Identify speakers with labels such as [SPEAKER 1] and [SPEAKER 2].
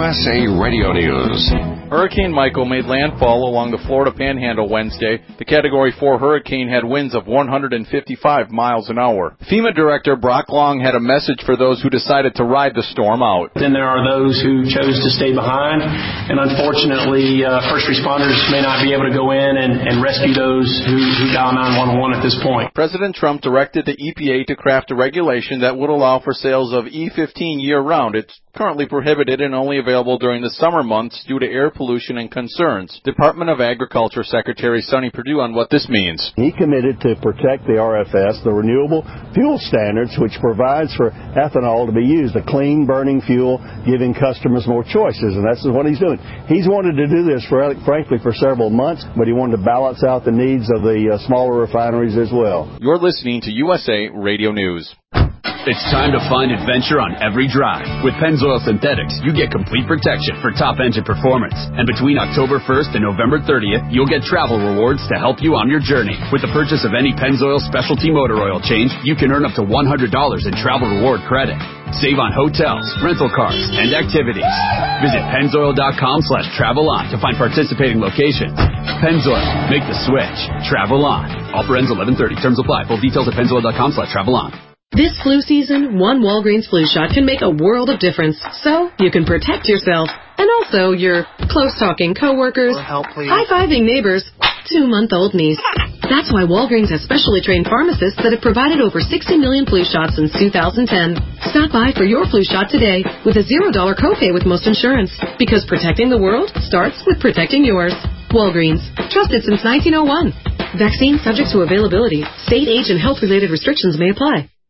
[SPEAKER 1] USA Radio News.
[SPEAKER 2] Hurricane Michael made landfall along the Florida Panhandle Wednesday. The Category 4 hurricane had winds of 155 miles an hour. FEMA Director Brock Long had a message for those who decided to ride the storm out.
[SPEAKER 3] Then there are those who chose to stay behind, and unfortunately, first responders may not be able to go in and rescue those who dial 911 at this point.
[SPEAKER 2] President Trump directed the EPA to craft a regulation that would allow for sales of E15 year-round. It's currently prohibited and only available during the summer months due to air pollution and concerns. Department of Agriculture Secretary Sonny Perdue on what this means.
[SPEAKER 4] He committed to protect the RFS, the Renewable Fuel Standards, which provides for ethanol to be used, a clean burning fuel, giving customers more choices, and that's what he's doing. He's wanted to do this, frankly, for several months, but he wanted to balance out the needs of the smaller refineries as well.
[SPEAKER 2] You're listening to USA Radio News.
[SPEAKER 5] It's time to find adventure on every drive. With Pennzoil Synthetics, you get complete protection for top engine performance. And between October 1st and November 30th, you'll get travel rewards to help you on your journey. With the purchase of any Pennzoil specialty motor oil change, you can earn up to $100 in travel reward credit. Save on hotels, rental cars, and activities. Visit Pennzoil.com/travel-on to find participating locations. Pennzoil, make the switch. Travel on. Offer ends 11/30. Terms apply. Full details at Pennzoil.com/travel-on.
[SPEAKER 6] This flu season, one Walgreens flu shot can make a world of difference, so you can protect yourself and also your close-talking coworkers, high-fiving neighbors, 2-month-old niece. That's why Walgreens has specially trained pharmacists that have provided over 60 million flu shots since 2010. Stop by for your flu shot today with a $0 copay with most insurance, because protecting the world starts with protecting yours. Walgreens, trusted since 1901. Vaccine subject to availability. State, age, and health-related restrictions may apply.